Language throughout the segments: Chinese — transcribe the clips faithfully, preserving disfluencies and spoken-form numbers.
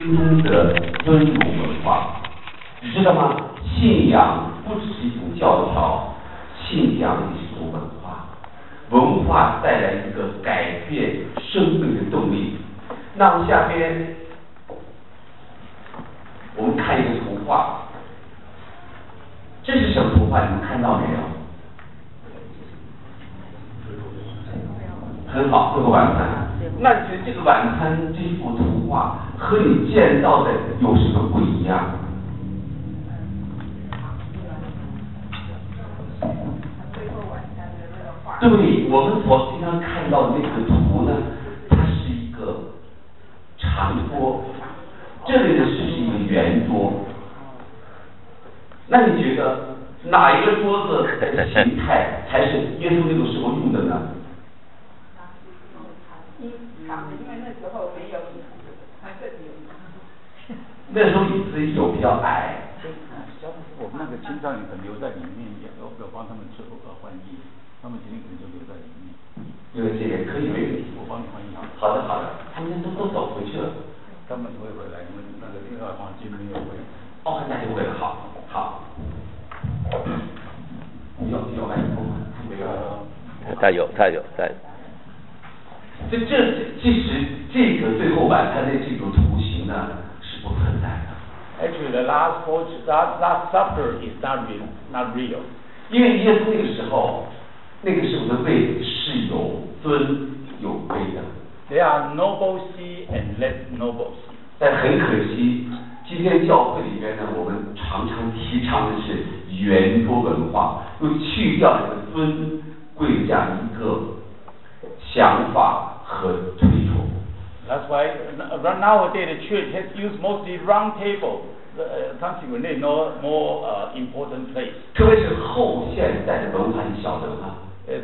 中的尊儒文化，你知道吗？信仰不只是一种教条，信仰也是一种文化。文化带来一个改变生命的动力。那么下边我们看一个图画，这是什么图画？你们看到没有？很好，这个晚餐。那你觉得这个晚餐这幅图画和你见到的有什么不一样？对，我们所经常看到的那个图呢，它是一个长桌，这里呢是一个圆桌。那你觉得哪一个桌子的形态才是耶稣那个时候用的呢？ 因为那时候没有椅子，他这里有椅子。 那时候椅子有比较矮。 我们那个青少年可能留在里面，也要要帮他们做呃翻译，他们今天可能就留在里面。 因为这个可以没问题， 我帮你翻译好。 好的好的，他们都都走回去了。 他们会回来，因为那个另外房间没有位。 哦，那就会了，好，好。你有你有麦克风吗？没有。 他有他有在。 这这其实这个最后晚餐的这种图形呢是不存在的。 Actually, the last four, last last supper is not real, not real. 因为耶稣那个时候，那个时候的位是有尊有贵的。 There are noble seat and less noble seat. 但很可惜，今天教会里面呢，我们常常提倡的是圆桌文化，又去掉这个尊贵这样一个想法和推崇。 That's why nowadays the church has used mostly round table, uh, consequently no more uh, important place. 特别是后现代的文化，你晓得吗？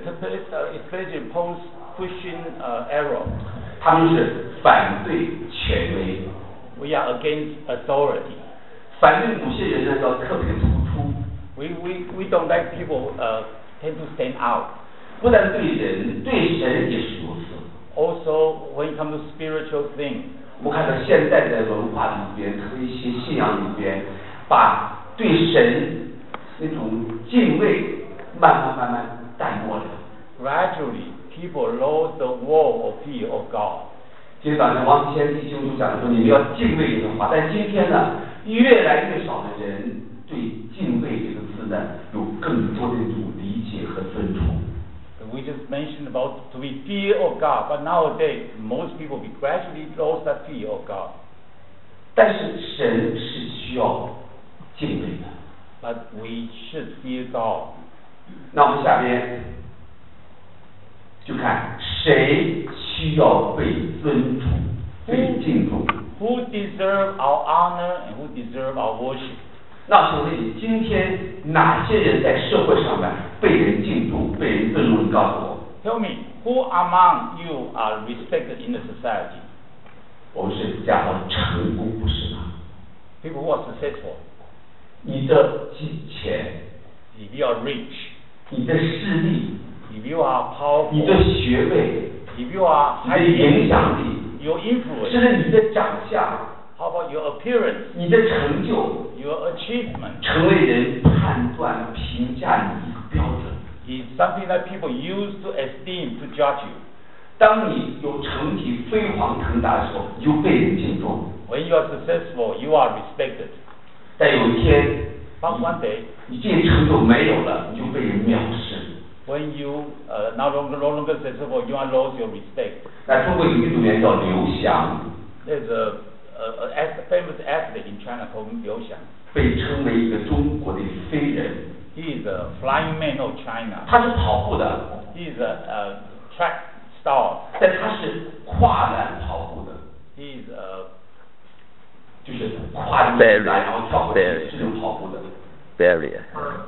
Especially post-Christian uh, era. 他们是反对权威。 We are against authority. 反对某些人呢要特别突出。 We we we don't like people uh, tend to stand out. 不但对人，对神也是如此。 Also, when it comes to spiritual things, 我们看到现在的文化里边和一些信仰里边，把对神那种敬畏慢慢慢慢淡漠了。 Gradually, people lost the wall of fear of God. 今天早上王先弟兄就讲说，你们要敬畏耶和华。但今天呢，越来越少的人对敬畏这个字呢，有更多的一种理解和尊崇。 We just mentioned about to be fear of God, but nowadays most people we gradually lost that fear of God. 但是神是需要敬畏的。 But we should fear God. 那我们下边就看谁需要被尊崇、被敬重。 Who deserve our honor and who deserve our worship? 那请问你，今天哪些人在社会上面被人敬重、被人尊重？你告诉我。 Tell me, who among you are respected in the society? 我们是讲到成功，不是吗 People who are successful. 你的金钱， If you are rich, 你的势力， if you are powerful, 你的学位， if you are 你的 highly 影响力， your influence, 甚至你的长相， how about your appearance, 你的成就， your achievement? 成为人判断、评价你一个标准。 Is something that people use to esteem, to judge you. 当你有成绩飞黄腾达的时候，你就被人敬重。 When you are successful, you are respected. 但有一天， But one day, 你这些成就没有了，你就被人藐视。 when you uh, no longer no longer successful, you are lost your respect. 那中国有运动员叫刘翔， There's a, a, a famous athlete in China called Liu Xiang. 被称为一个中国的飞人。 He is a flying man of China. 他是跑步的， He is a, a track star. 但他是跨栏跑步的， He is a 就是跨一个栏然后跳过去这种跑步的。 barrier.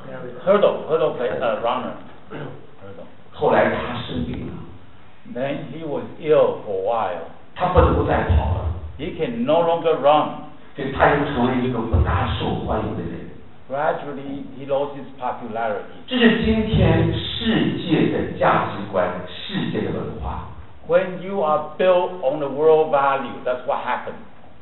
hurdle hurdle play, uh, runner. Hurdle. 后来他生病了， Then he was ill for a while. 他不能够再跑了， He can no longer run. 所以他又成为一个不大受欢迎的人。 Gradually, he lost his popularity. 这是今天世界的价值观，世界的文化。 When you are built on the world value, that's what happened.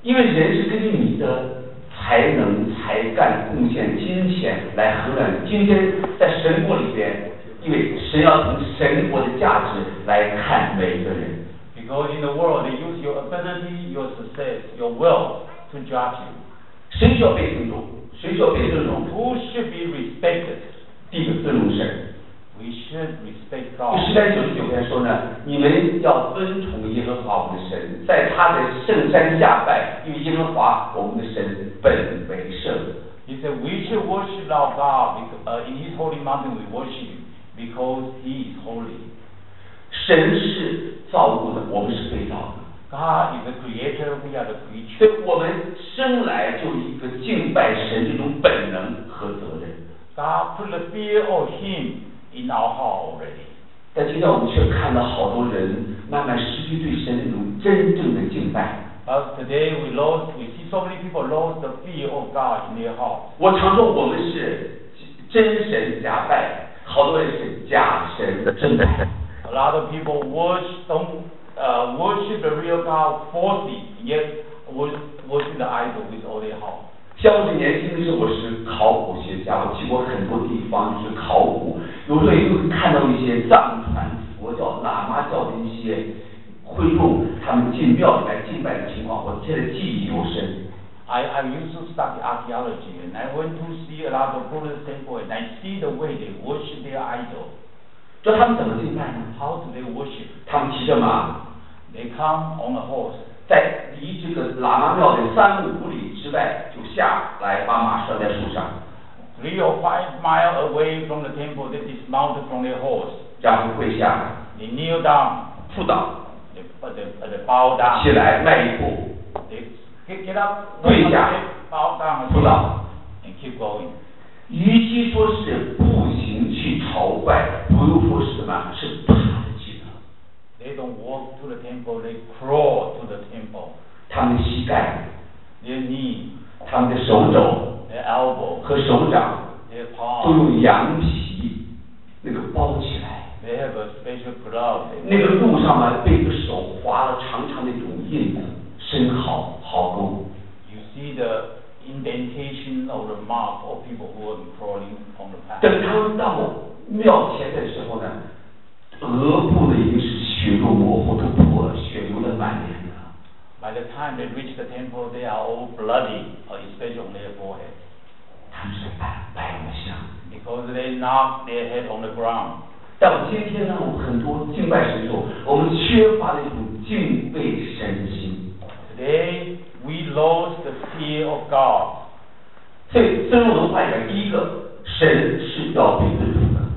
因为人是根据你的才能、才干、贡献、金钱来衡量。今天在神国里边，因为神要从神国的价值来看每一个人。 Because in the world they use your ability, your success, your wealth to judge you. 谁需要被尊重？谁需要被尊重 ？Who should be respected? 第一个尊重神。 We should respect God. 诗篇九十九篇说呢，你们要尊崇耶和华我们的神，在他的圣山下拜，因为耶和华我们的神本为圣。 He said we should worship our God because, uh, in His holy mountain. We worship Him because He is holy. 神是造物的，我们是被造的。 God is the creator, we are the 所 creature. 以我们生来就有一个敬拜神这种本能和责任。 God put the fear of Him in our heart already. 但今天我们却看到好多人慢慢失去对神那种真正的敬拜。 But today we lost, we see so many people lost the fear of God in their heart. 我常说我们是真神假拜，好多人是假神真拜。 A lot of people worship, don't, uh, worship the real God falsely, yet worship, worship the idol with all their heart. 像我是年轻的时候，我是考古学家，我去过很多地方，就是考古。有时候也会看到一些藏传佛教、喇嘛教的一些会众，他们进庙里来敬拜的情况，我现在记忆犹深。 I, I used to study archaeology, and I went to see a lot of Buddhist temples, and I see the way they worship their idol. 知道他们怎么敬拜呢？ How do they worship? 他们骑着马， They come on a horse. 在离这个喇嘛庙的三五里之外，就下来把马拴在树上。 Three or five miles away from the temple, they dismounted from their horse. 然后跪下， They kneel down. 扑倒， They, uh, they, uh, they bow down. 起来迈一步， They get, get up, 跪下， bow down 扑 again, 倒。 and keep going. 与其说是步行去朝拜，不如说是什么？是爬着去的。 They don't walk to the temple, they crawl to the temple. 他们的膝盖、 Their knee, 他们的手肘 their elbow, 和手掌 their 都 palm. 用羊皮那个包起来。 They have a special glove. 那个路上呢，被一个手划了长长的一种印子，深壕壕沟。 You see the indentation of the mark of people who are crawling on the path. 等他们到庙前的时候呢，额部呢已经是血肉模糊，都破了，血流的满脸了。 By the time they reach the temple, they are all bloody, uh, especially on their forehead, 他们是拜拜偶像。 because they knock their head on the ground. 但我今天呢，我们很多敬拜神的时候，我们缺乏了一种敬畏神的心。 Today, we lost the fear of God. 所以尊荣文化里面，第一个，神是要被尊重的。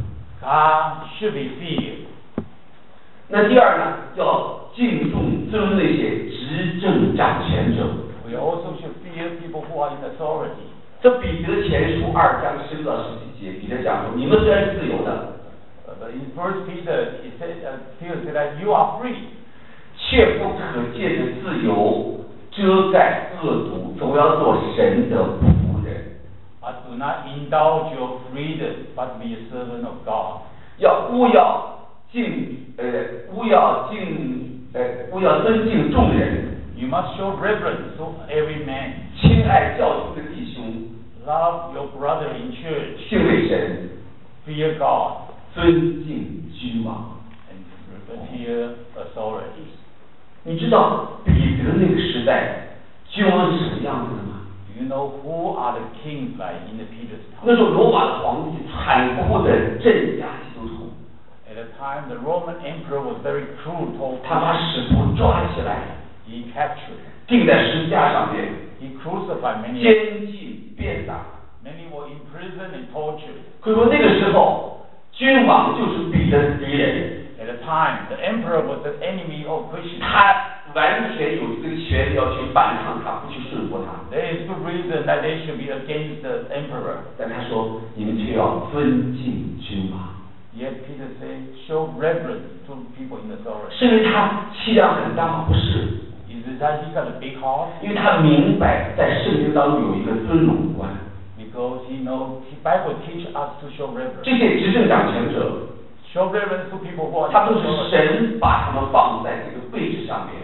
God should be feared. 那第二呢，要敬重尊重那些执政掌权者。 We also should fear people who are in authority. 这彼得前书二章十六到十七节，彼得讲说：你们虽然是自由的， Uh, but in First Peter, it said, uh, Peter said that you are free. 却不可借着自由遮盖恶毒，总要做神的仆人。 But do not indulge your freedom, but be a servant of God. 要勿要敬呃勿要敬呃勿要尊敬众人， You must show reverence to every man. 亲爱教徒的弟兄， Love your brother in church. 敬畏神， Fear God. 尊敬君王。 And fear authorities. 你知道彼得那个时代君王是什么样子的吗？ Do you know who are the kings like in the Peter's 那 time? 时候罗马的皇帝残酷的镇压基督徒， At the time, the Roman emperor was very cruel towards 他把使徒抓起来， He captured. 钉在十字架上面， He crucified many. 监禁鞭打。 Many were imprisoned and tortured. 可以说那个时候，君王就是彼得的敌人， At the time, the emperor was the enemy of Christians. 他完全有这个权利要去反抗他，不去顺服他。 There is good reason that they should be against the emperor. 但他说，你们却要尊敬君王， Yet Peter said, show reverence to people in authority. 是因为他气量很大吗？不是， Is it that he got a big heart? 因为他明白在圣经当中有一个尊荣观。 Because he knows, the Bible teaches us to show reverence. 这些执政掌权者， Show reverence to people who are in 他都是 authority. 神把他们放在这个位置上面。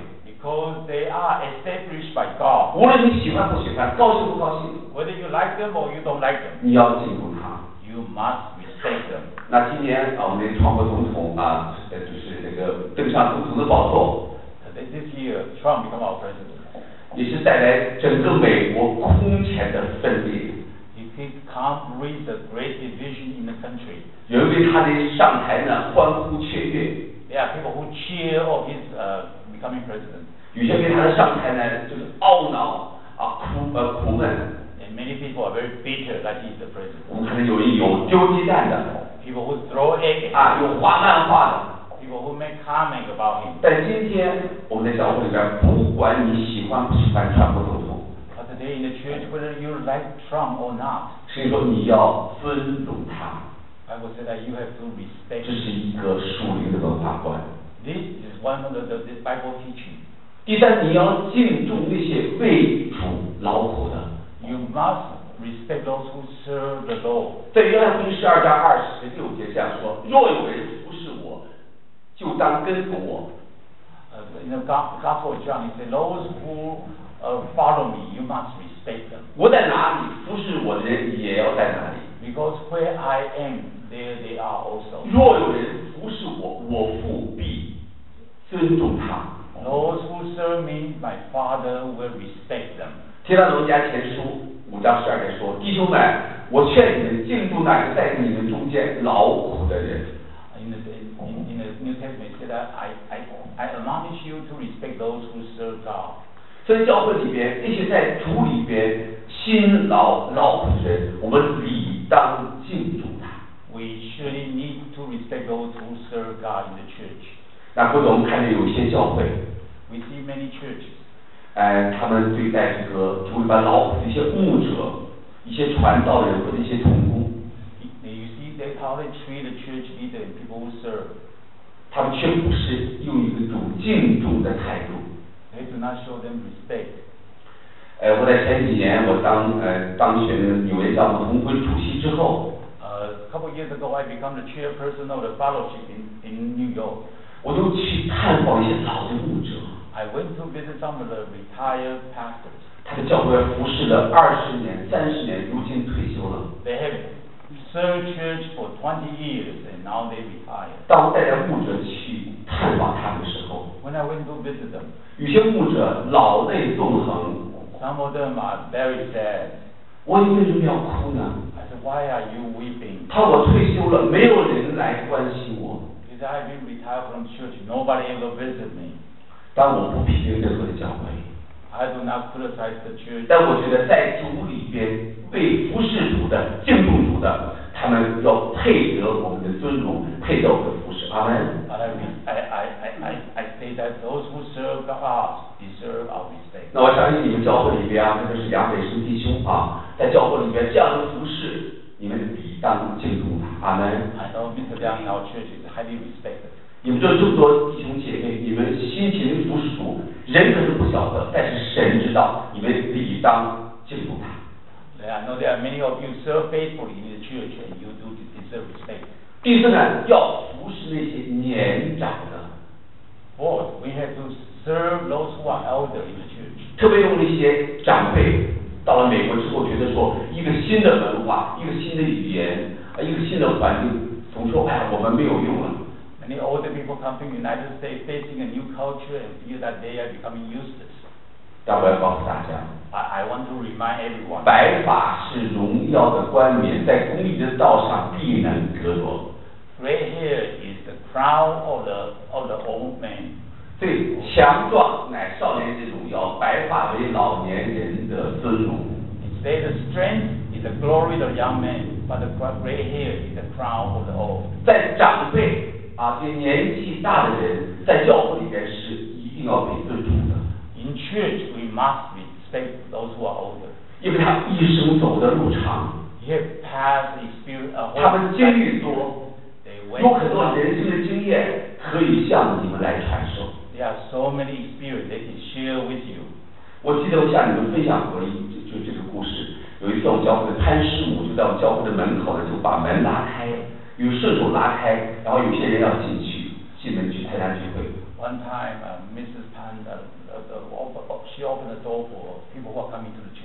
Because they are established by God. 无论你喜欢不喜欢，高兴不高兴， Whether you like them or you don't like them, 你要敬重他。 you must respect them. 那今年啊，我们的川普总统啊，呃，就是这个登上总统的宝座， This year, Trump become our president. 也是带来整个美国空前的分裂。 He can come bring the great division in the country. 有人为他的上台呢欢呼雀跃， There are people who cheer of his uh, becoming president. 有些为他的上台呢就是懊恼啊苦呃苦闷。 And many people are very bitter like he's the 我 president. 们看到有一有丢鸡蛋的 People who throw egg at 啊， him. 有画漫画的。 People who make comment about him. 但今天我们在教会里边，不管你喜欢不喜欢川普总统， But today in the church, whether you like Trump or not, 所以说你要尊重他， I would say that you have to respect 这是 him. 一个属灵的文化观。 This is one of the, the, the Bible teaching. 第三，你要敬重那些为主劳苦的。 You must respect those who serve the Lord. 在约翰福音十二章二十六节这样说：若有人服侍我，就当跟从我。 Uh, in the Go- Gospel of John, he said, those who uh, follow me, you must respect them. 我在哪里，服侍我的人也要在哪里。 Because where I am, there they are also. 若有人服侍我，我父必尊重他。 Those who serve me, my Father will respect them. 提到罗家前书五章十二节说：弟兄们，我劝你们敬重那些在你们中间劳苦的人。 In the, in, in the New Testament, it said that I, I, I admonish you to respect those who serve God. 所以教会里边那些在主里边辛劳劳苦的人，我们理当敬重他。 We surely need to respect those who serve God in the church. 那或者我们看见有一些教会， We see many churches. 呃，他们对待这个主里边劳苦的一些牧者、一些传道人或者一些同工， You see that how they treat the church leader and people who serve. 他们却不是用一个主敬重的态度。 They do not show them respect. 呃，我在前几年我当呃当选纽约教牧同会主席之后， Uh, a couple of years ago, I became the chairperson of the fellowship in, in New York. 我就去探访一些老的牧者， I went to visit some of the retired pastors. 他的教会服侍了二十年、三十年，如今退休了。 They have served church for twenty years and now they retired. 当我带着牧者去探访他们的时候， When I went to visit them, 有些牧者老泪纵横， some of them are very sad. 我为什么要哭呢？ I said, why are you weeping? 他我退休了，没有人来关心我。 He said, I've been retired from church. Nobody ever visit me. 但我不批评任何的教会， I do not criticize the church. 但我觉得在主里边为服侍主的、敬重主的，他们要配得我们的尊荣，配得我们的服侍。阿门。 But I, I, I, I, I, I say that those who serve God deserve our respect. 那我相信你们教会里边啊，特别是杨北生弟兄啊，在教会里边这样的服侍，你们理当敬重他。阿门。 I know Mister Liang in our church is highly respected. 你们这这么多弟兄姐妹，你们辛勤服侍主，人可能不晓得，但是神知道，你们理当敬重他。 I know there are many of you serve faithfully in the church and you do deserve respect. 第四呢，要服侍那些年长的， Fourth, we have to serve those who are elder in the church. 特别用那些长辈到了美国之后，觉得说一个新的文化，一个新的语言，啊，一个新的环境，总说哎，我们没有用了。 Many older people come to the United States facing a new culture and feel that they are becoming useless. 但我要告诉大家， I, I want to remind everyone. 白发是荣耀的冠冕，在公义的道上必能得着。 Gray hair is the crown of the of the old man. 对，强壮乃少年之荣耀，白发为老年人的尊荣。 Instead, the strength is the glory of the young man, but the gray hair is the crown of the old. 在长辈啊，这些年纪大的人，在教会里边是一定要被尊重的， In church, we must respect those who are older. 因为他一生走的路长， They have past experience, a 他 whole 们经历多， They went 有很多人生的经验可以向你们来传授。 There are so many experiences they can share with you. 我记得我向你们分享过一就就这个故事。有一次我们教会的潘师母就在我们教会的门口呢，就把门拉开，有顺手拉开，然后有些人要进去，进门去参加聚会。 One time, uh, Missus Pan uh, uh,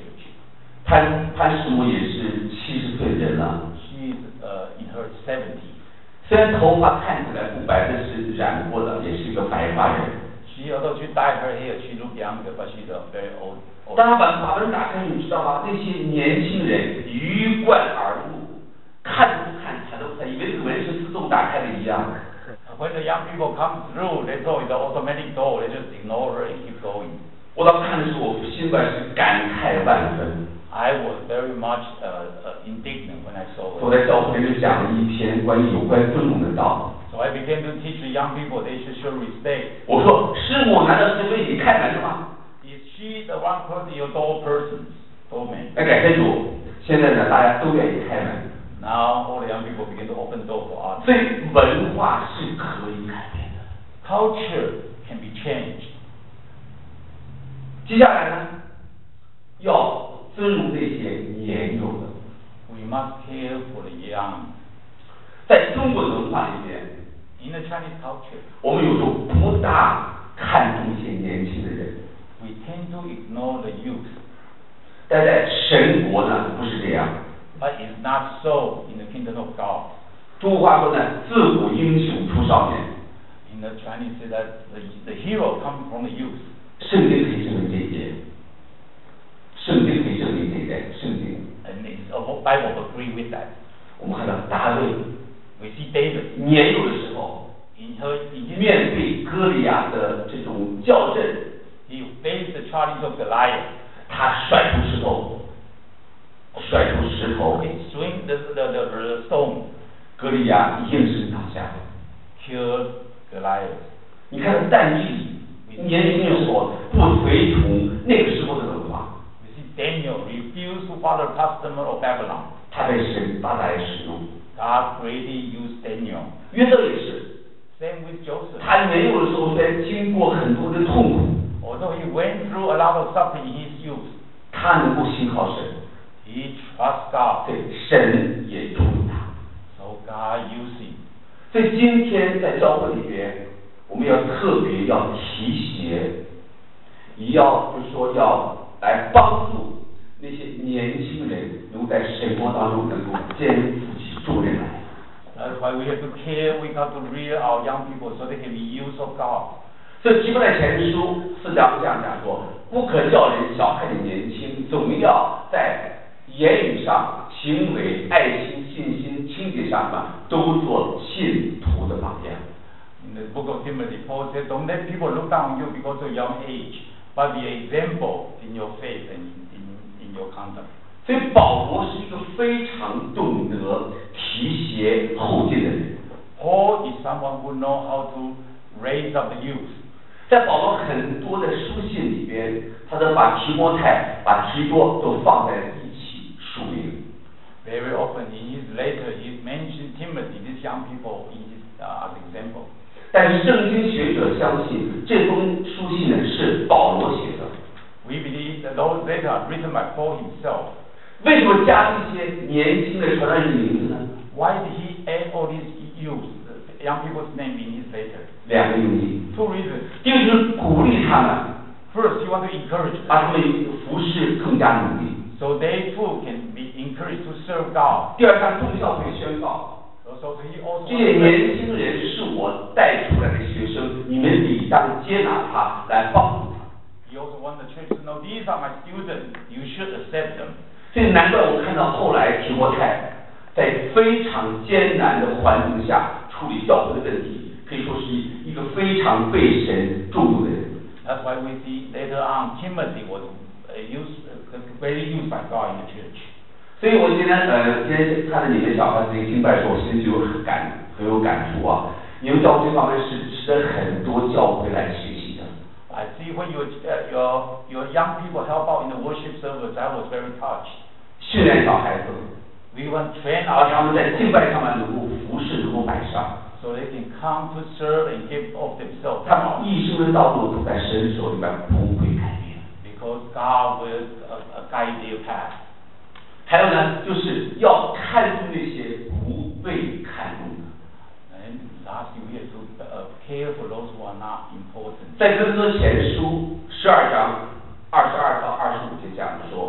church. 潘潘师母也是七十岁人了， She is uh, in her seventies. 虽然头发看起来不白，但是染过的，也是一个白发人。 She, although she dyed her hair, she looked younger, but she's a very old. old 当他把把门打开，你知道吗？那些年轻人鱼贯而入，看都不看，睬都不睬，以为这个门是自动打开的一样。 When the young people come through, they thought it's an automatic door. They just ignore her and keep going. 我当看的时候，我心外是感慨万分。 I was very much uh, uh, indignant when I saw 我 her. 在教会里面讲了一篇关于有关尊荣的道。 So I began to teach the young people they should show respect. 我说师母难道是为你开门的吗？ Is she the one person, your door person? Told me. 那感谢主，现在呢大家都愿意开门。 Now all the young people begin to open door for us. 所以文化是可以改变的。 Culture can be changed. 接下来呢，要尊荣那些年幼的。 We must care for the young. 在中国文化里面， In the Chinese culture, 我们有时候不大看重一些年轻的人， we tend to ignore the youth. 但在神国呢不是这样。 But it's not so in the kingdom of God. 中国话说呢，自古英雄出少年。 In the Chinese say that the, the hero comes from the youth. 圣经可以证明这一点，圣经可以证明这一点，圣经。 And it's, the Bible agree with that. 我们看到大卫 We see David 年幼的时候， in her in his 面对歌利亚的这种校正， he faced the charges of Goliath. 他甩出石头，甩出石头， He swing the, the, the, the stone, 歌利亚应声倒下。 killed Goliath. 你看但以理年轻的时候不随从那个时候的文化， We see Daniel refused to follow the custom of Babylon. 他被神大大的使用。 God greatly used Daniel. 约瑟也是， Same with Joseph. 他年幼的时候虽然经过很多的痛苦， Although he went through a lot of suffering in his youth, 他能够信靠神， he trusts God. 对神也重用他。 So God used him. 所以今天在教会里边，我们要特别要提携，也要就是说要来帮助那些年轻人能在神国当中能够肩负起重任来。 That's why we have to care, we have to rear our young people so they can be used of God. 所以提摩太前书四章这样讲说：不可叫人小看你年轻，总要在言语上、行为、爱心、信心、清洁上嘛，都做信徒的榜样。 In the book of Timothy, Paul said, don't let people look down on you because of your young age, but be an example in your faith and in, in, in your conduct. 所以保罗是一个非常懂得提携后进的人。 Paul is someone who knows how to raise up the youth. 在保罗很多的书信里边，他都把提摩太、把提多都放在一起署名。 Very often in his letter, he mentioned Timothy, these young people, in his, uh, as example. 但是圣经学者相信这封书信呢是保罗写的。 We believe that those letters are written by Paul himself. 为什么加这些年轻的传道人的名字呢？ Why did he add all these youth, the young people's name in his letter? 两个用意。 Two reasons. 第一个就是鼓励他们， First, he wants to encourage 把 them, 他们服侍更加努力。 so they too can be encouraged to serve God. 第二，向众教会宣告， So he also 这些年轻人是我带出来的学生，你们理当接纳他，来帮助他。 He also wants the church to know these are my students. You should accept them. 所以难怪我看到后来提摩太在非常艰难的环境下处理教会的问题，可以说是一个非常被神重用的人。 That's why we see later on Timothy was uh, used, uh, very used by God in the church. 所以我今天呃，今天看着你们小孩子敬拜的时候，我心里就有很感很有感触啊。你们教会这方面是值得很多教会来学习的。 I see when your uh, your your young people help out in the worship service, I was very touched. 训练小孩子， We want to train 而 our 他 young 们在 people 敬拜上面能够服侍，能够摆上， so they can come to serve and give of themselves. 他们一生的道路都在神手里面不会改变。 Because God will uh, uh, guide their path. 还有呢，就是要看重那些不被看重的。 And lastly, we have to uh, care for those who are not important. 在哥林多前书十二章二十二到二十五节讲说， In the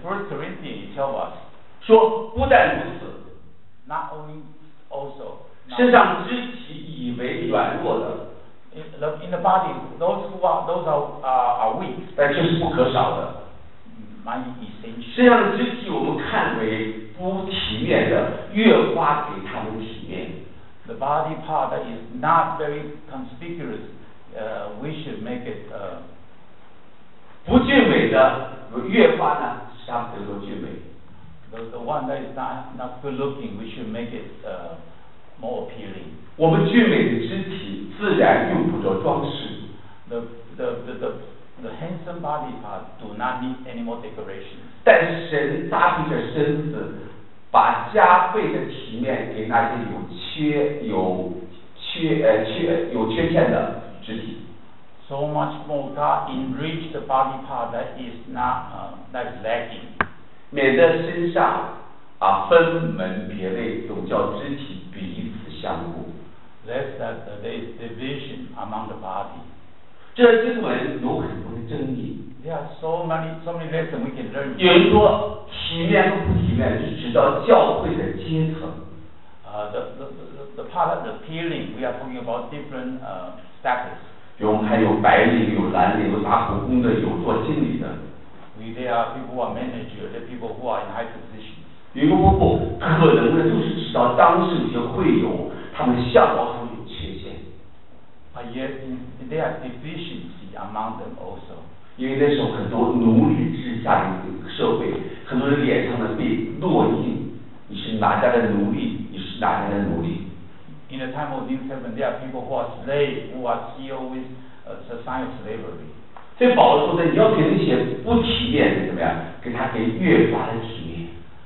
First Corinthians it tells us, 说不但如此， not only also, not 身上肢体以为软弱的， in the, in the body, those who are, those are, uh, are weak, 但这是不可少的。 might be essential. 身上的肢体我们看为不体面的，越发给他们体面。 The body part that is not very conspicuous, uh, we should make it, uh, 不俊美的，越发呢使他们得到俊美。 the, the one that is not, not good looking, we should make it uh, more appealing. 我们俊美的肢体自然用不着装饰。 The, the, the, the, the handsome body part do not need any more decorations. 但神搭配着身子，把加倍的体面给那些有缺、有缺呃缺有缺陷的肢体。 So much more God enriched the body part that is not, uh, that is lacking. 免得身上啊分门别类，总叫肢体彼此相顾。 Lest that uh, there is division among the body. 这经文有很多的争议。 There are so many, so many lessons we can learn. 有人说体面和不体面是指到教会的阶层。 Uh, the, the, the, the part of the appealing, we are talking about different uh, status. 比如我们还有白领、有蓝领、有打苦工的、有做经理的。 We, there are people who are managers, there are people who are in high positions. 有一个不不，可能呢就是指到当时有些会友，他们相貌上有缺陷。 But yet in, there are deficiency among them also. 因为那时候很多奴隶制下的一个社会，很多人脸上呢被烙印，你是哪家的奴隶，你是哪家的奴隶。 In the time of New Testament, there are people who are slaves, who are still with uh, the sign of slavery. 所以保罗说的，你要给那些不体面的怎么样，给他给越发的体面。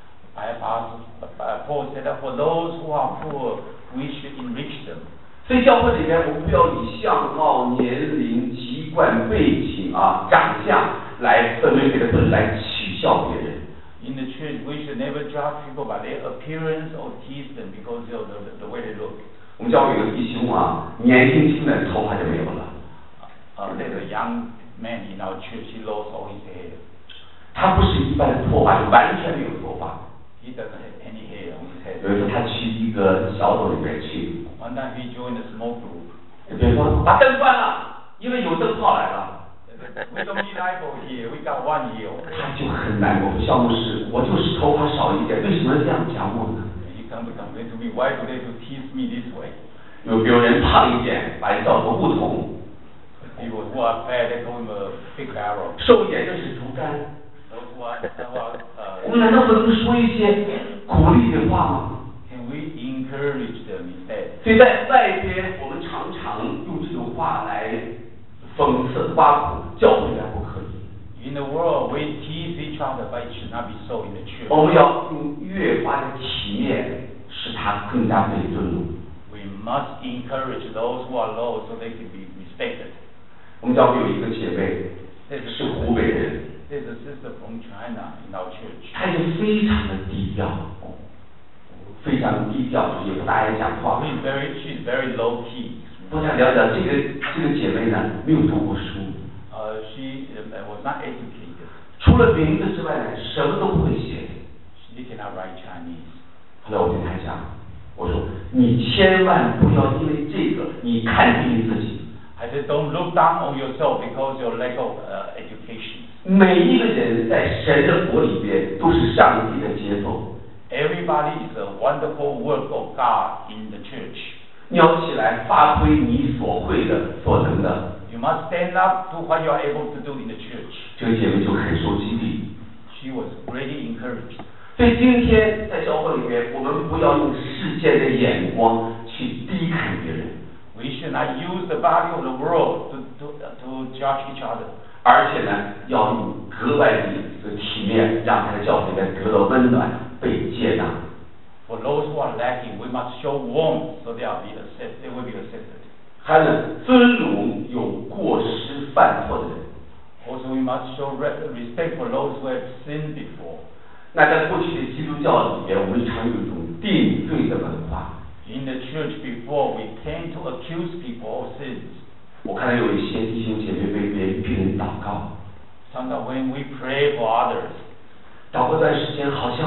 I have asked, uh, Paul said that for those who are poor, we should enrich them. 所以教会里边，我们不要以相貌、年龄、籍贯、背景啊、长相来分门别类，不能来取笑别人。 In the church, we should never judge people by their appearance or tease them because of the, the, the way they look. 我们教会有个弟兄啊，年轻轻的头发就没有了。 Uh, there's a young man in our church, he lost all his hair. 他不是一般的脱发，就完全没有头发。 He doesn't have any hair on his head. 有一次他去一个小组里边去， One time he joined a small group. 别人说把灯关了，因为有灯泡来了。 We don't need eyeball here, we got one ear. 他就很难过，说肖牧师，我就是头发少一点，为什么这样讲我呢？ He come to complain to me, why do they to tease me this way? 有有人胖一点，把人叫做梧桐； People who are fat, they call him a big barrel. 瘦一点就是竹竿。 Those who are, who are 我 uh, 们难道不能说一些鼓励的话吗？ can we encourage them instead? 所以在外边，我们常常用这种话来讽刺挖苦，教会里不可以。 In the world, we tease each other, but it should not be so in the church. 我们要用越发的体面，使他更加被尊重。 We must encourage those who are low so they can be respected. 我们教会有一个姐妹 There's a 是湖北人， There's a sister from China in our church. 她就非常的低调，非常低调，也不大爱讲话。 She's very, she's very low key. 我想了解这个这个姐妹呢，没有读过书， Uh, she uh, was not educated. 除了名字之外呢，什么都不会写。 She cannot write Chinese. 后来我跟她讲，我说你千万不要因为这个你看低你自己。 I said, don't look down on yourself because your lack of uh, education. 每一个人在神的国里边都是上帝的杰作。 Everybody is a wonderful work of God in the church. 你要起来发挥你所会的、所能的。 You must stand up to what you are able to do in the church. 这个姐妹就很受激励。 She was greatly encouraged. 所以今天在教会里面，我们不要用世界的眼光去低看别人。 We should not use the body of the world to, to, to judge each other. 而且呢，要用格外的这个体面，让他的教会里面得到温暖、被接纳。 For those who are lacking, we must show warmth so they, are be accept, they will be accepted. 还能尊荣有过失犯错的人。 Also, we must show re- respect for those who have sinned before. 那在过去的基督教里边，我们常有一种定罪的文化。 In the church before, we tend to accuse people of sins. 我看到有一些弟兄姐妹为别人病人祷告， Sometimes when we pray for others,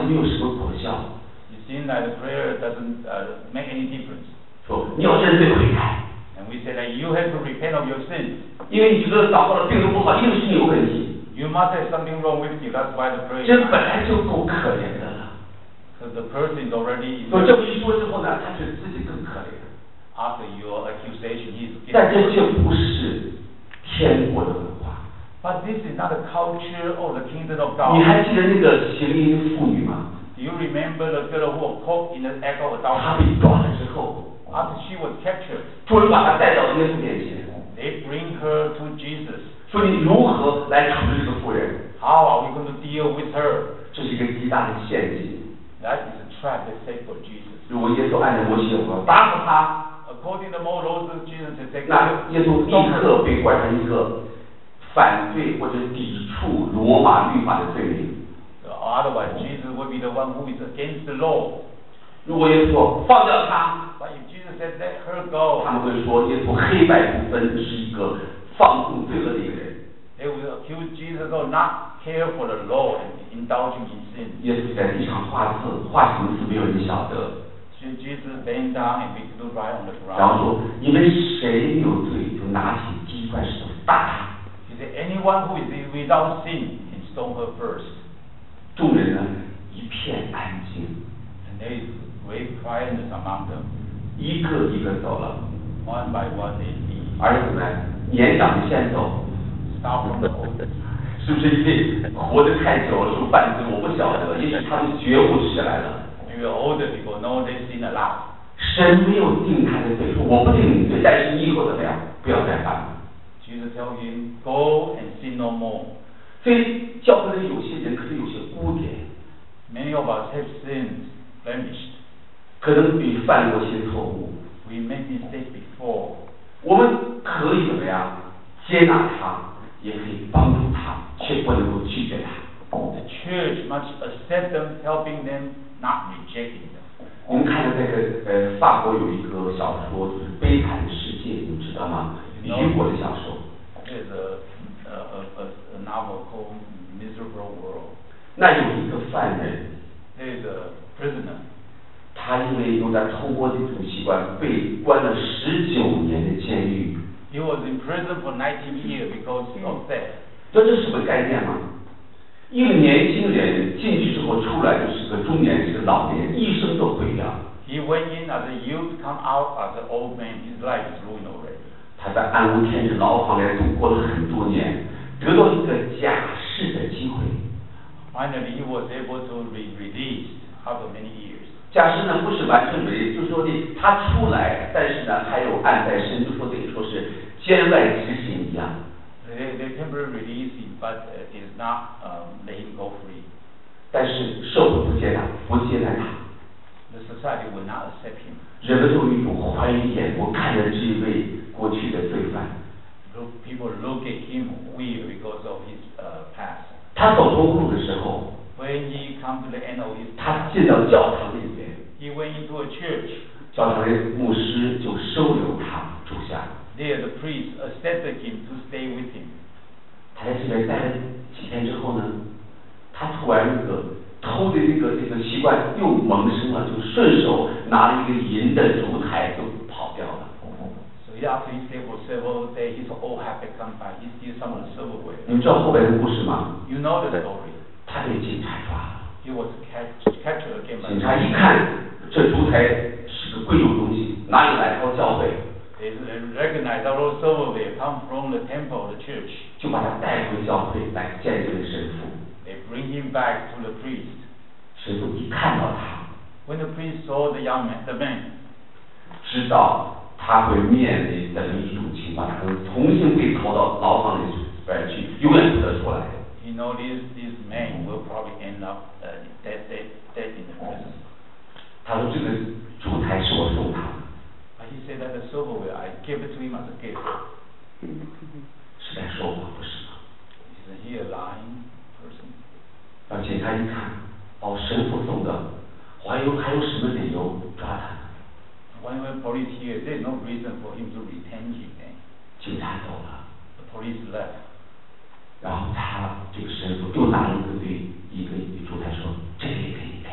没有什么果效。 You see that the prayer doesn't uh, make any difference. 说你要认罪悔改。 And we say that you have to repent of your sins. 因为你觉得祷告的并不好，一定是你有问题。 You must have something wrong with you. That's why the prayer. 这本来就够可怜的了。 Because the person is already. 说这么一说之后呢，他觉得自己更可怜。 After your accusation, he is. 但这却不是天国的文化。 But this is not the culture of the kingdom of God. 你还记得那个行淫妇女吗？ Do you remember the girl who was caught in the act of 她 adultery? 被抓了之后， After she was captured, 主人把她带到耶稣面前， they bring her to Jesus. 说你如何来处置这个妇人？ How are we going to deal with her? 这是一个极大的陷阱。 That is a trap they set for Jesus. 如果耶稣按照摩西的话，打死他， According to Moses, Jesus said, take 那耶稣立刻被冠上一个反对或者抵触罗马律法的罪名。 Otherwise, Jesus would be the one who is against the law. 如果耶稣说放掉他， But if Jesus said, let her go, 他们会说耶稣黑白不分，是一个放纵罪恶的一个人。 they will accuse Jesus of not care for the law and indulging in sin. 耶稣在地上画字，画什么字没有人晓得。 So Jesus bent down and began to write on the 然后 ground. 说：“你们谁没有罪，就拿起第一块石头打他。” He said, anyone who is without sin, can stone her first. 众人呢一片安静， And there is great quietness among them. 一个一个走了。 One by one they leave. 儿子们，年长的先走， Start from the old. 是不是因为活得太久了，受犯罪？我不晓得，也许他们觉悟起来了。 Maybe older people know they sin a lot. 神没有定他的罪，说我不定你罪，但是你以后怎么样，不要再犯了。 Jesus told him, go and sin no more. 所以教会里有些人可能有些污点， Many of us have sinned, blemished. 可能也犯过一些错误。 We made mistakes before. 我们可以怎么样接纳他，也可以帮助他，却不能够拒绝他。 The church must accept them, helping them, not rejecting them. 我们看到这个呃，法国有一个小说，就是《悲惨的世界》，你知道吗？雨果的小说。 There's a, a, a, a novel called Miserable World. 那有一个犯人， There's a prisoner. 他因为有点偷摸的这种习惯，被关了十九年的监狱。 He was in prison for nineteen years because of that. 这是什么概念吗？一个年轻人进去之后出来就是个中年，是个老年，一生都毁掉。 He went in as a youth, come out as an old man. His life is ruined already. 他在暗无天日牢房里度过了很多年，得到一个假释的机会。 Finally, he was able to be released after many years. 假释呢不是完全没，就是说的他出来，但是呢还有案在身，就说等于说是监外执行一样。 They, they temporarily release him, but uh, is not um, let him go free. 但是社会不接纳，不接纳他。 The society will not accept him. 人们都有一种怀疑眼光看着这一位过去的罪犯。 Look, people look at him weird because of his uh, past. 他走投无路的时候， When he come to the end of his 他进到教堂里面， he went into a church. 教堂的牧师就收留他住下。 There, the priest accepted him to stay with him. 他在这边待了几天之后呢，他突然那个偷的这个这个习惯又萌生了，就顺手拿了一个银的烛台就跑掉了。 So he, after he stayed for several days, his old habit come back. He steals some of the silverware. 你们知道后边的故事吗？ You know the story. 他被警察抓了。 He was catch, captured again by 警察一看这烛台是个贵重东西，哪里来？到教会， they recognize that those silverware come from the temple, the church. 就把他带回教会来见这位神父。 They bring him back to the priest. 神父一看到他， When the priest saw the young man, the man, 知道他会面临怎么一种情况，他可能重新被投到牢房里边去，永远不得出来。 he know this this man will probably end up uh, dead, dead, dead in the prison. 他说这个烛台是我送他的， But he said that the silverware, I gave it to him as a gift. 是在说谎不是吗？ Isn't he a lying person? 让警察一看，哦，神父送的，还有还有什么理由抓他？ When the police here, there is no reason for him to retain him. Eh? 警察走了， The police left. 然后他这个神父又拿了一个对一个烛台说，这个也给你的。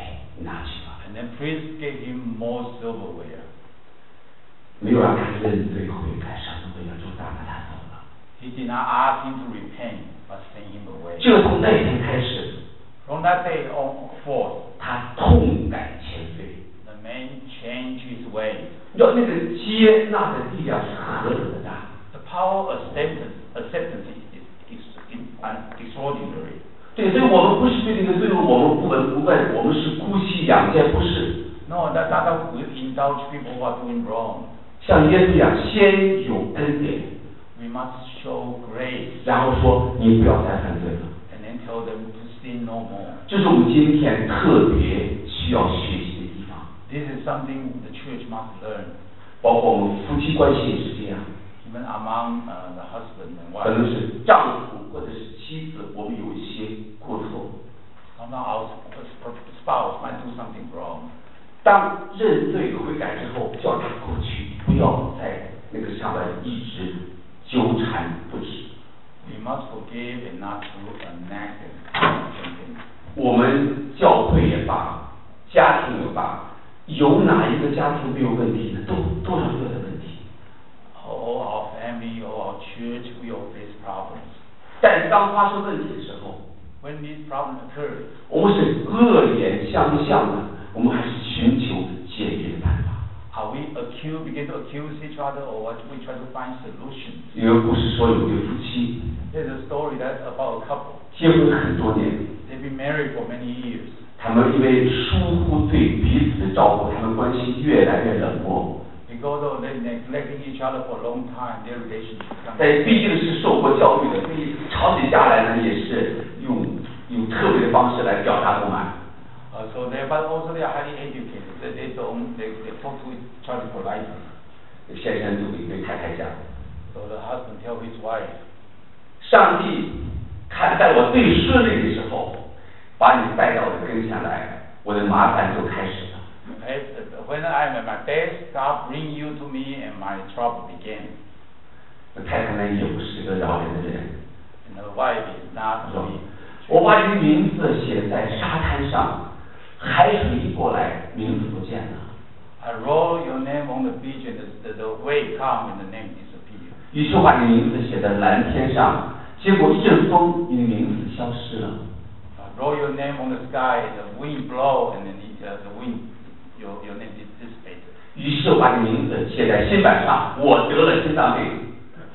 没有让他认罪悔改，上帝为了就打发他走了。 He did not ask him to repent, but send him away. 就从那天开始， From that day on forth, 他痛改前非。 the man changed his way. 你知道那个接纳的力量是何等的大？ The power of acceptance, acceptance is, is, is extraordinary. 对，所以我们不是对那个罪恶我们不闻不问，我们是姑息养奸，不是。 No, that, that will indulge people who are doing wrong. 像耶稣一样，先有恩典， We must show grace 然后说你不要再犯罪了。 and then tell them to sin no more. 这是我们今天特别需要学习的地方。 This is something the church must learn. 包括我们夫妻关系也是这样， Even among uh, the husband and 可能 wife. 是丈夫或者是妻子，我们有一些过错。 Sometimes our spouse might do something wrong. 当认罪悔改之后，叫他过去，不要在那个上面一直纠缠不止。 We must forgive and not do a negative. 我们教会也罢，家庭也罢，有哪一个家庭没有问题呢？都多少都有的问题。 All our family, all our church, we all face problems. 但当发生问题的时候， When these problems occur, 我们是恶言相向的，我们还是寻求解决的办法。 are we accuse, begin to accuse each other, or what we try to find solutions? 有个故事说，有对夫妻 There's a story that's about a couple. 结婚很多年， They've been married for many years. 他们因为疏忽对彼此的照顾，他们关系越来越冷漠。 Because of they neglecting each other for a long time, their relationship becomes. 但毕竟是受过教育的，所以吵起架来呢，也是用用特别的方式来表达不满。 Uh, so they, but also they are highly educated. They, they don't, they, they talk to each other politely. 先生就给对太太讲， So the husband tell his wife, 上帝看在我最顺利的时候，把你带到我的跟前来，我的麻烦就开始了。 when I'm at my best, God bring you to me and my trouble began. 太太呢也不是个饶人的人， And the wife is not 说 me. 我把你的名字写在沙滩上，海水一过来，名字不见了。 I wrote your name on the beach and the, the, the wave come and the name disappeared. 于是把你名字写在蓝天上，结果一阵风，你的名字消失了。 I wrote your name on the sky and the wind blow and then the, uh, the wind, your, your name dissipated. 于是把你名字写在心板上，我得了心脏病。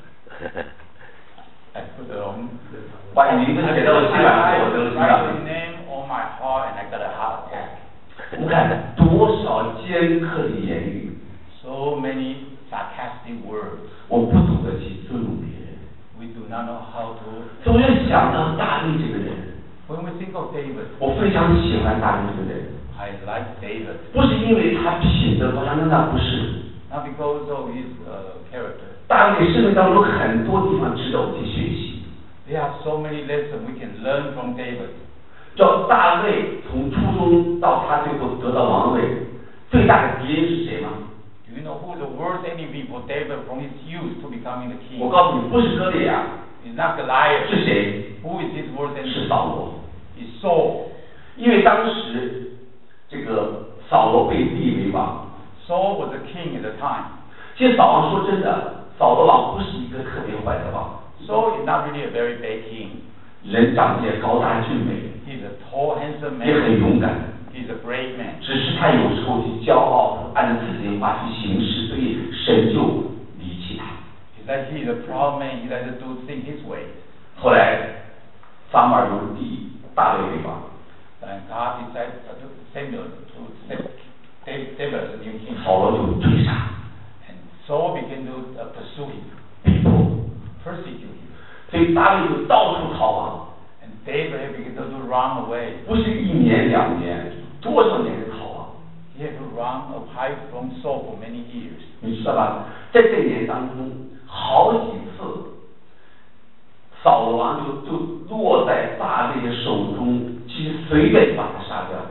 I put it on. 把你名字写到了心板上，我得了心脏 Write 病 your。name on my heart and I got a heart attack. 我们看多少尖刻的言语， So many sarcastic words. 我不懂得去尊重别人。 We do not know how to. 所以我就想到大卫这个人， When we think of David, 我非常喜欢大卫这个人， I like David. 不是因为他品德高尚，那那不是。 Not because of his uh, character. 大卫生命当中很多地方值得我们去学习。 There are so many lessons we can learn from David. 叫大卫从初中到他最后得到王位，最大的敌人是谁吗？ Do you know who the worst enemy for David from his youth to becoming the king? 我告诉你，不是歌利亚， It's not Goliath. 是谁？ Who is his worst 是 enemy? 扫罗。 It's Saul. 因为当时这个扫罗被立为王， Saul was a king at the time. 其实扫王说真的，扫罗王不是一个特别坏的王， Saul is not really a very bad king. 人长得也高大俊美， He's a tall, handsome 也很 man. 勇敢， He's a brave man. 只是他有时候去骄傲，按照自己的话去行事，所以神就离弃他。 He's like he's a proud man. He likes to do things his way. 后来撒母耳有立大卫为王， And God decided to Samuel to set David as a new king. 扫罗就追杀， And Saul began to uh, pursue him, 逼迫， persecute him. 所以大卫就到处逃亡， And David had begun to run away. 不是一年两年，多少年的逃亡。 He had to run or hide from Saul for many years. 你知道吧？在这一年当中，好几次，扫罗王就就落在大卫的手中，其实随便就把他杀掉。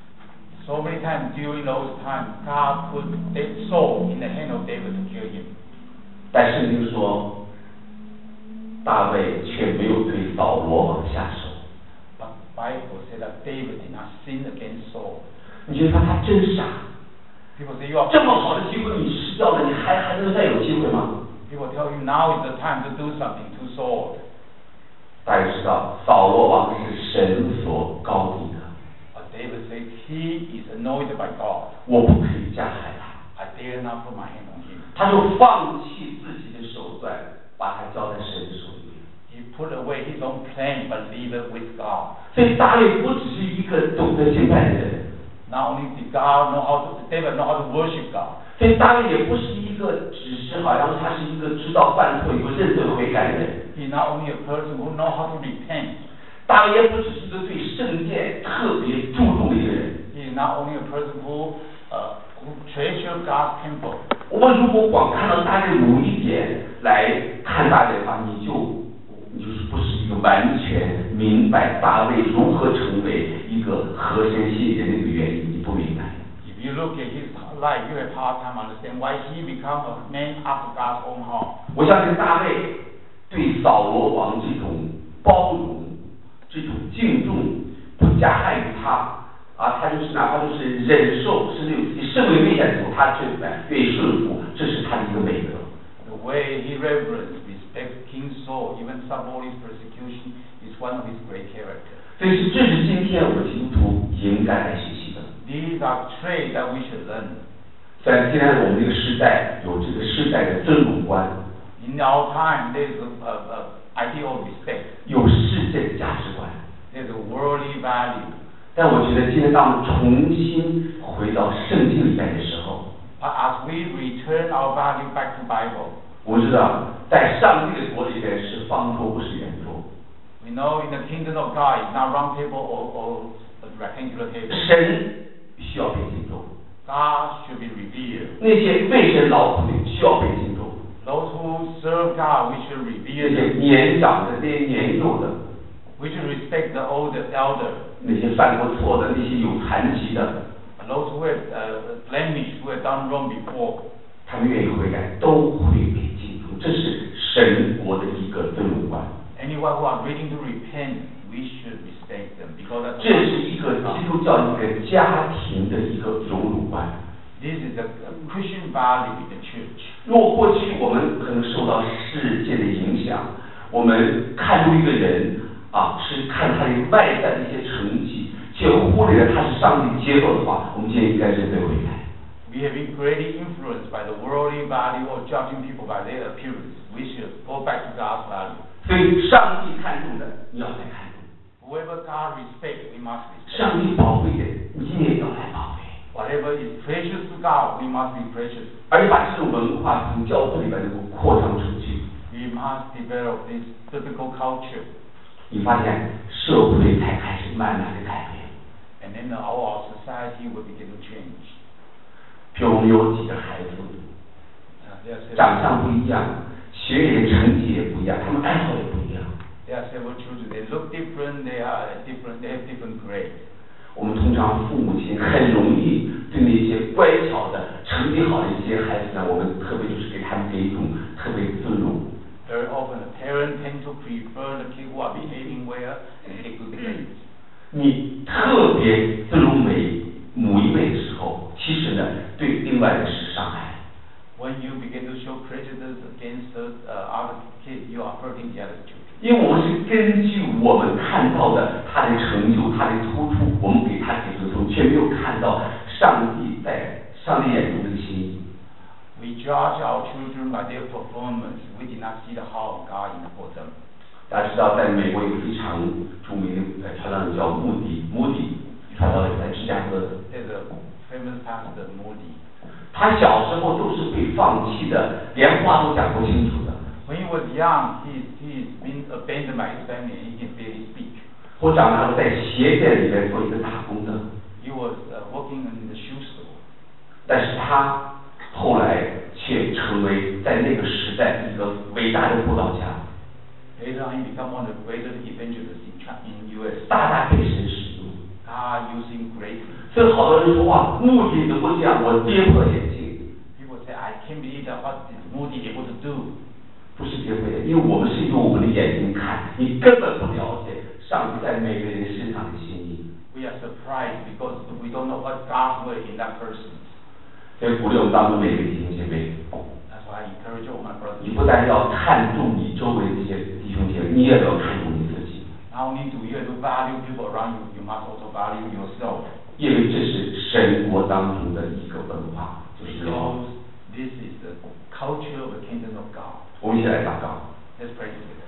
So many times during those times, God put Saul in the hand of David to kill him. 但圣经说，大卫却没有对扫罗王下手。 But Bible said that David did not sin against Saul. 你觉得他真傻？ People say you are 这么好的机会，你失知道了，你还还能再有机会吗？ People tell you now is the time to do something to Saul. 大家知道，扫罗王是神所高立的， But David said he is anointed by God. 我不可以加害他。 I dare not put my hand on him. 他就放弃自己的手段，把他交在神的手里面。 He put away his own plan, but leave it with God. 所以大卫不只是一个懂得敬拜的人， Not only did God know how to, David know how to worship God. 所以大卫也不是一个只是好像他是一个知道犯错以后认罪悔改的人。 He's not only a person who knows how to repent. 大卫也不只是一个对圣殿特别注重的一个人。 He is not only a person who, uh, who treasures God's temple. 我们如果光看到大卫某一点来看大卫的话，你就你就是不是一个完全明白大卫如何成为一个合神心意的那个原因，你不明白。 If you look at his life, you have hard time understand why he become a man after God's own heart. 我相信大卫对扫罗王这种包容、这种敬重，不加害于他啊，他就是哪怕就是忍受，甚至有自己生命危险的时候，他却愿意顺服，这是他的一个美德。 The way he reverenced, respects King Saul, even suffer his persecution, is one of his great character. 所以是这是今天我们基督徒应该来学习的。 These are traits that we should learn. 在今天我们这个时代有这个时代的尊荣观， In our time, there's a, a, a idea of respect. 有世界的价值观。 There's a worldly value. 但我觉得今天当我们重新回到圣经里面的时候， But as we return our value back to Bible, 我们知道在上帝的国里面是方桌，不是圆桌。 we know in the kingdom of God, it's not round table or, or a rectangular table. 神需要被敬重， God should be revered. 那些为神劳苦的需要被敬重， Those who serve God, we should 那 revere 些 them. 年长的、那些年幼的， We should respect the older elder. 那些犯过错的、那些有残疾的， And those who have uh, blemish, who have done wrong before, 他们愿意悔改，都会被敬重。这是神国的一个尊荣观。 anyone who are willing to repent, we should respect them because that's 这是一个基督教一个家庭的一个荣辱观。 this is a, a Christian value in the church. 如果过去我们可能受到世界的影响，我们看重一个人啊，是看他的外在的一些成绩，却忽略了他是上帝结构的话，我们今天应该认罪悔改。 We have been greatly influenced by the worldly value of judging people by their appearance. We should go back to God's value. 所以上帝看重的，你要来看重； Whoever God respects, we must respect. 上帝宝贵的，你也要来宝贵。 Whatever is precious to God, we must be precious. 而且把这种文化从教会里边能够扩张出去。 We must develop this biblical culture. 你发现社会才开始慢慢的改变。 And then our society will begin to change. 比如我们有几个孩子， Uh, there, are several, 长相不一样，学业成绩也不一样，他们爱好也不一样。 there are several children. They look different. They are different. They have different grades. 我们通常父母亲很容易对那些乖巧的、成绩好的一些孩子呢，我们特别就是给他们给一种特别尊荣。 Very often, the parents tend to prefer the kids who are behaving well and take good grades. 你特别尊荣每某一位的时候，其实呢，对另外的是伤害。 When you begin to show prejudice against the uh, other kids, you are hurting the other children. 因为我们是根据我们看到的他的成就、他的突出，我们给他给出从，却没有看到上帝在上帝眼中的心意。 We judge our children by their performance. We did not see the heart of God in for them. 大家知道，在美国有个非常著名的传道人叫穆迪，穆迪传道人在芝加哥的。 There's a famous pastor, Moody. 他小时候都是被放弃的，连话都讲不清楚的。 When he was young, he he's been abandoned by his family and he can barely speak. 我长大了在鞋店里面做一个打工的， He was uh, working in the shoe store. 但是他后来却成为在那个时代一个伟大的布道家， Later on, he became one of the greatest evangelists in China, in U S. 大大被神使用。 God used him greatly. 所以好多人说哇，穆迪能够这样，我跌破眼镜。 People say, I can't believe that what is Moody able to do. 不是跌破眼镜，因为我们是用我们的眼睛看，你根本不了解上帝在每个人身上的心意。 We are surprised because we don't know what God's will in that person. 所以鼓励我们当中每个弟兄姐妹， encourage all my brothers. 你不但要看重你周围这些弟兄姐妹，你也要看重你自己。 Not only do you have to value people around you, you must also value yourself. 因为这是神国当中的一个文化，就是仁爱。 Because this is the culture of the kingdom of God. 我们一起来祷告。 Let's pray together.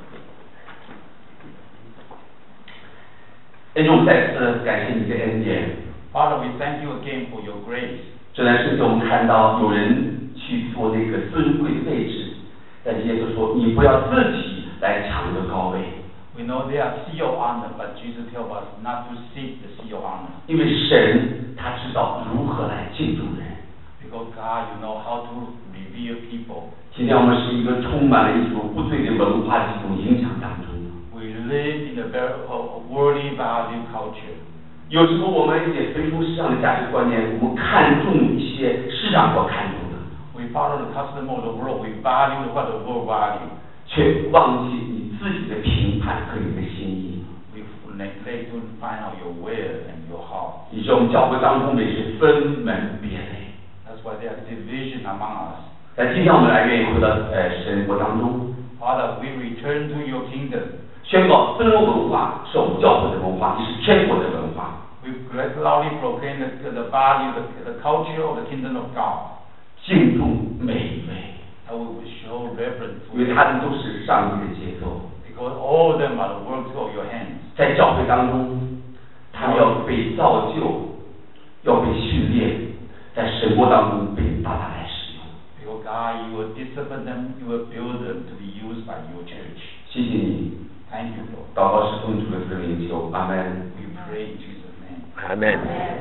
恩主，再次感谢你的恩典。 Father, we thank you again for your grace. 这段圣经我们看到有人去做那个尊贵的位置，但耶稣说：“你不要自己来抢这个高位。” We know there are sea of honor, but Jesus tells us not to seek the sea of honor. 因为神他知道如何来敬重人。 Because God, you know how to revere people. 今天我们是一个充满了一种不对的文化的一种影响当中。 We live in a very uh, worldly value culture. 有时候我们也随从市场的价值观念，我们看重一些市场所看重的， We follow the custom of the world. We value what the world value. 却忘记你自己的评判和你的心意。 We neglect to find out your will and your heart. 以致我们教会当中也是分门别类。 That's why there is division among us. 在今天我们来愿意回到呃神国当中， Father, we return to your kingdom. 宣告尊荣文化是我们教会的文化，也是天国的文化。 We loudly proclaim the, the value, the, the culture of the kingdom of God. 敬重每一位， And we will show reverence 因为他们都是上帝的杰作。 because all of them are the works of your hands. 在教会当中，他们要被造就，要被训练，在神国当中被大大来使用。 Because God, you will discipline them, you will build them to be used by your church. 谢谢你， Thank you, Lord. 祷告是奉主的圣名求，阿门。 We pray in Jesus' name. Amen.